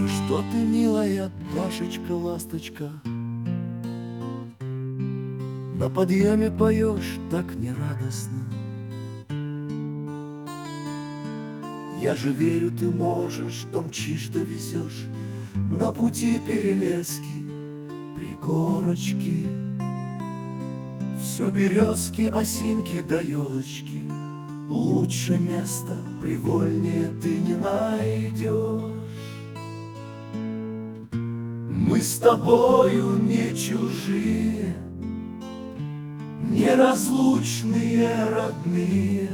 Что ты, милая пташечка-ласточка, на подъеме поешь так нерадостно. Я же верю, ты можешь, что мчишь, довезешь на пути перелески, пригорочки, все березки, осинки да елочки. Лучше места, привольнее ты не найдешь. Мы с тобою не чужие, неразлучные родные.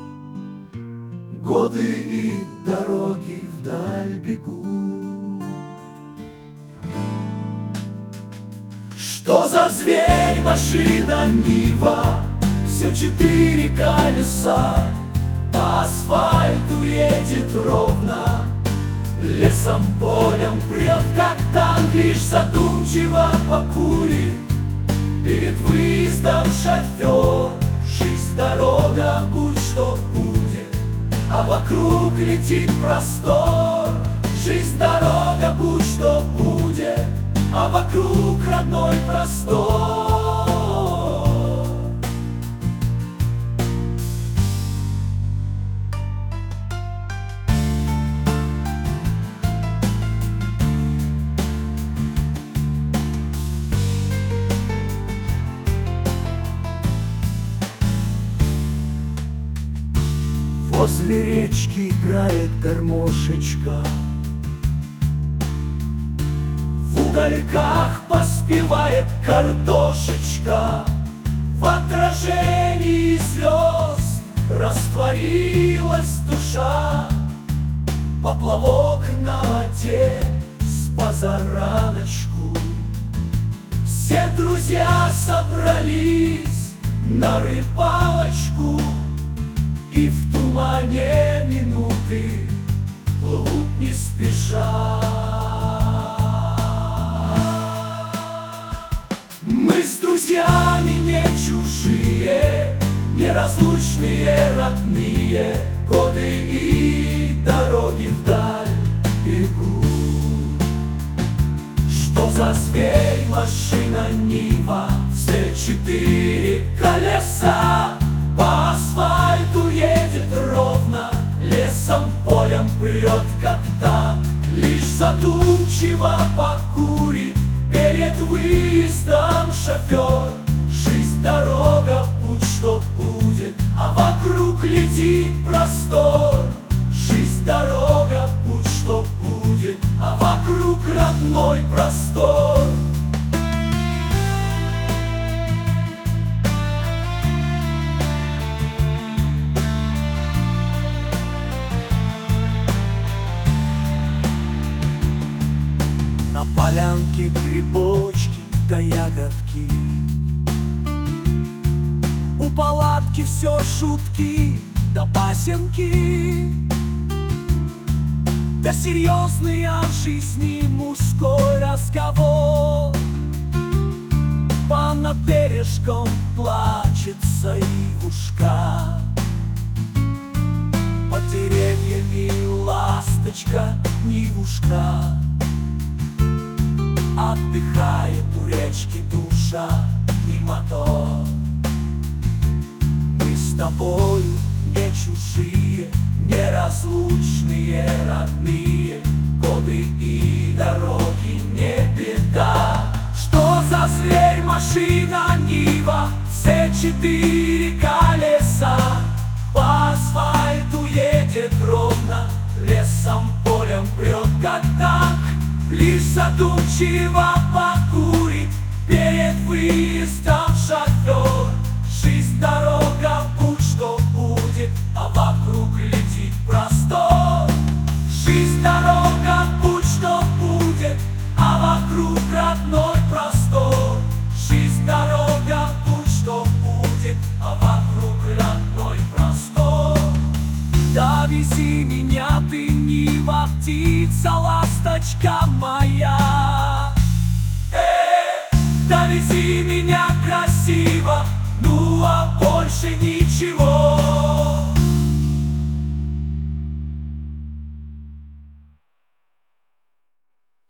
Годы и дороги вдаль бегут. Что за зверь, машина, Нива? Все четыре колеса, по асфальту едет ровно, лесом, полем прет, как танк, лишь задумчиво покурит перед выездом шофер. Жизнь, дорога, будь что будет, а вокруг летит простор. Жизнь, дорога, будь что будет, а вокруг родной простор. Возле речки играет гармошечка, в угольках поспевает картошечка. В отражении слез растворилась душа, поплавок на воде с позараночку. Все друзья собрались на рыбалочку, и в тумане минуты плывут не спеша. Мы с друзьями не чужие, неразлучные родные. Годы и дороги вдаль бегут. Что за зверь, машина, Нива? Все четыре колеса, по асфальту едет ровно, лесом, полем прет, как танк, лишь задумчиво покурит перед выездом шофер. Жизнь, дорога, будь что будет, а вокруг летит простор. Жизнь, дорога, будь что будет, а вокруг родной простор. На полянке грибочки да ягодки, у палатки все шутки да пасенки, да серьезный о жизни мужской разговор. По над бережком плачется ивушка, под деревьями ласточка, Нивушка. Отдыхает у речки душа и мотор. Мы с тобою не чужие, неразлучные родные. Годы и дороги не беда. Что за зверь, машина, Нива? Все четыре колеса, по асфальту едет ровно, лесом, полем прет, как танк, лишь задумчиво покурит перед выездом шофер. Жизнь, дорога, будь что будет, а вокруг летит простор. Жизнь, дорога, будь что будет, а вокруг родной простор. Жизнь, дорога, будь что будет, а вокруг родной простор. Довези меня ты, Нива, птица, ласточка моя. Довези меня красиво, ну а больше не